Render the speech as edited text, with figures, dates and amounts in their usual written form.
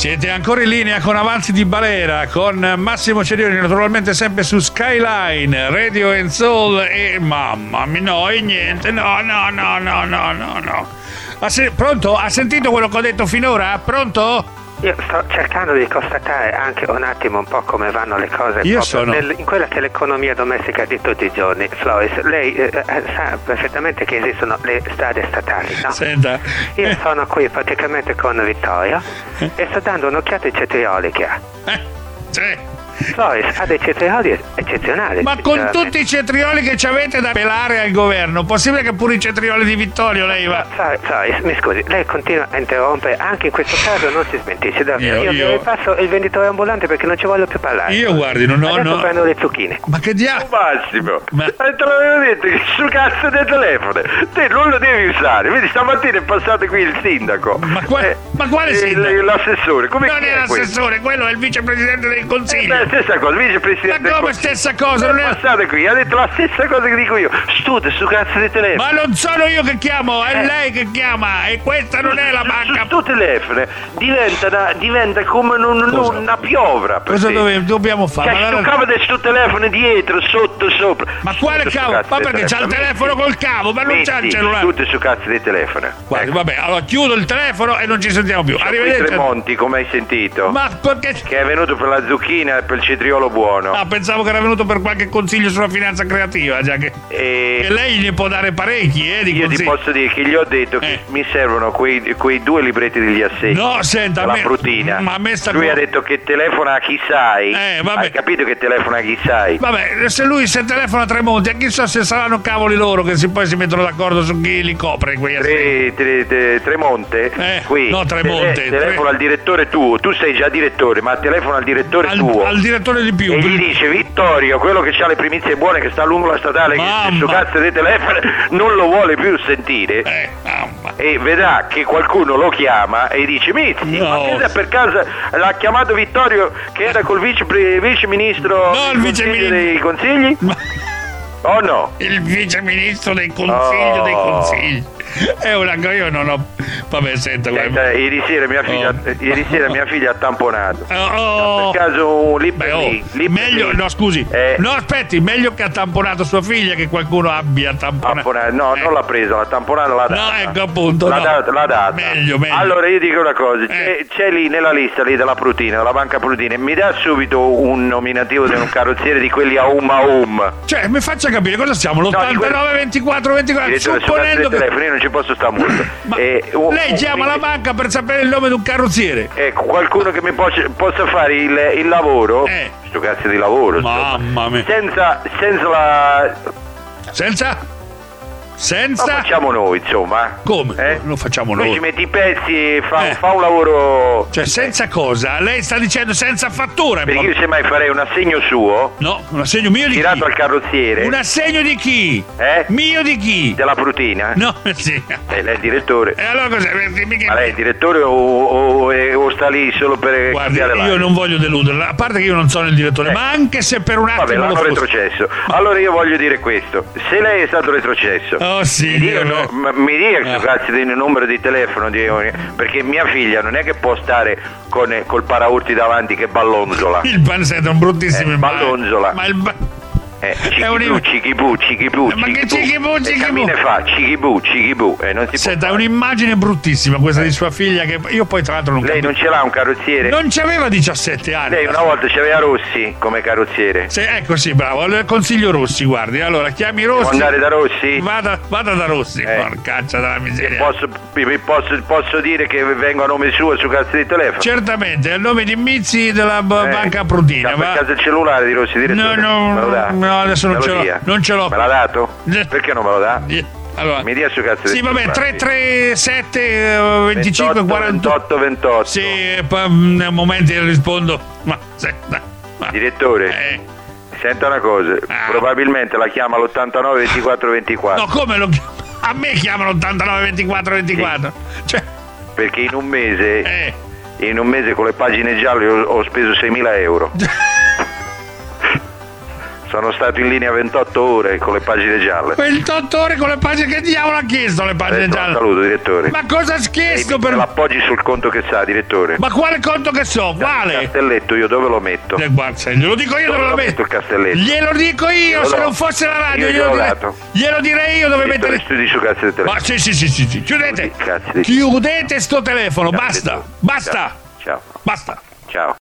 Siete ancora in linea con Avanti di Balera con Massimo Cerioni, naturalmente sempre su Skyline Radio and Soul. E mamma mia, no, e niente, no. Pronto? Ha sentito quello che ho detto finora? Pronto? Io sto cercando di constatare anche un attimo un po' come vanno le cose in quella che è l'economia domestica di tutti i giorni. Floris, lei sa perfettamente che esistono le strade statali, no? Senta. Io sono qui praticamente con Vittorio e sto dando un'occhiata ai cetrioli che ha. Sì. Floris ha dei cetrioli eccezionali. Ma con tutti i cetrioli che ci avete da pelare al governo, possibile che pure i cetrioli di Vittorio lei va? Floris, mi scusi, lei continua a interrompere, anche in questo caso non si smentisce. Io passo il venditore ambulante perché non ci voglio più parlare. Io guardi, Adesso prendo le zucchine. Ma che diavolo? Massimo, te l'avevo detto che su cazzo del telefono te non lo devi usare. Vedi, stamattina è passato qui il sindaco. Ma quale sindaco? L'assessore. Come non è l'assessore, quello è il vicepresidente del consiglio. La stessa cosa, vicepresidente. Ma come stessa cosa? Non è passato qui, ha detto la stessa cosa che dico io. Studia su cazzo di telefono. Ma non sono io che chiamo, è lei che chiama, e questa non è la banca. Su telefono diventa come una piovra. Cosa dobbiamo fare? Cioè, sto cavo del suo telefono dietro, sotto, sopra. Ma quale cavo? Ma perché c'ha il telefono col cavo, ma non c'ha il cellulare. Tutti su cazzo di telefono. Guardi, vabbè, allora chiudo il telefono e non ci sentiamo più. Arrivederci. Tremonti, come hai sentito? Ma perché? Che è venuto per la zucchina e per il cetriolo buono. Ah, pensavo che era venuto per qualche consiglio sulla finanza creativa, già che lei ne può dare parecchi, di io consigli. Ti posso dire che gli ho detto che mi servono quei 2 libretti degli assegni. No, senta, la Prutina. Ma a me lui ha detto che telefona a chi sai. Vabbè. Hai capito che telefona a chi sai? Vabbè, se telefona a Tremonti, chissà se saranno cavoli loro che poi si mettono d'accordo su chi li copre quei assegni. Tremonte? Qui. No, Tremonte. Telefono al direttore tuo. Tu sei già direttore, ma telefono al direttore tuo. Al direttore di più. E gli dice: Vittorio, quello che ha le primizie buone, che sta lungo la statale, che su cazzo di telefono non lo vuole più sentire, e vedrà che qualcuno lo chiama e dice: Mizzi, ma che per caso l'ha chiamato Vittorio che era col vice ministro dei consigli? Oh no? Il vice ministro dei consigli dei consigli. È una io non ho. Vabbè, senta, ieri sera mia figlia ha tamponato. Per caso meglio, no scusi. No, aspetti, meglio che ha tamponato sua figlia che qualcuno abbia tamponato. No, non l'ha presa, l'ha tamponata, l'ha data. No, ecco appunto. L'ha data. Meglio. Allora io dico una cosa, c'è lì nella lista lì della Prutina, della banca Prutina, mi dà subito un nominativo di un carrozziere di quelli a Cioè, mi faccia capire cosa siamo, l'89 24 supponendo che io non ci posso stare molto. Lei chiama la banca per sapere il nome di un carrozziere. Ecco, qualcuno che mi possa fare il lavoro. Sto cazzo di lavoro. Mamma mia. Senza? Lo facciamo noi, insomma. Come? Lo facciamo noi? Poi ci metti i pezzi e fa un lavoro. Cioè, senza cosa? Lei sta dicendo senza fattura? Perché io semmai farei un assegno suo. No, un assegno mio di girato chi? Al carrozziere. Un assegno di chi? Mio di chi? Della Prutina. No, sì. Lei è il direttore. E allora cos'è? Ma lei è il direttore o sta lì solo per... Guardi, io non voglio deluderla. A parte che io non sono il direttore, ma anche se per un attimo... Vabbè, l'hanno retrocesso. Allora io voglio dire questo. Se lei è stato retrocesso... Oh sì, mi dica il suo cazzo di numero di telefono, perché mia figlia non è che può stare col paraurti davanti che ballonzola. Il panzetto è un bruttissimo ballonzola. Ma il Cichibù. Ma che cichibù? Cammina fa cichibù. Non si Senta, è un'immagine bruttissima questa di sua figlia che io poi tra l'altro non Lei non ce l'ha un carrozziere? Non c'aveva 17 anni. Lei una volta c'aveva Rossi come carrozziere. Ecco, sì, bravo. Consiglio Rossi, guardi. Allora, chiami Rossi. Può andare da Rossi? Vada da Rossi. Porcaccia della miseria. Posso dire che vengo a nome suo su cazzo di telefono? Certamente, è il nome di Mizzi della banca Prutina. Per caso il cellulare di Rossi, direttore? No, adesso non ce l'ho. Me l'ha dato? Perché non me lo dà? Allora, mi dia su cazzo di vabbè, 337 25 28 28. Sì, nei momenti rispondo. Direttore, senta una cosa, probabilmente la chiama l'89 24 24. No, come lo chiama? A me chiamano 89 24 24. Sì. Cioè, perché in un mese con le pagine gialle ho speso 6.000 euro. Sono stato in linea 28 ore con le pagine gialle. 28 ore con le pagine? Che diavolo ha chiesto le pagine gialle? Saluto, direttore. Ma cosa ha chiesto per... l'appoggi sul conto che sa, direttore. Ma quale conto che so? Quale? Il castelletto, io dove lo metto? Guarda, glielo dico io dove lo metto. Il castelletto. Glielo dico io, se non fosse la radio, glielo direi io dove mettere. Studi su cazzo di telefono. Ma sì. Chiudete sto telefono, basta. Ciao. Basta. Ciao.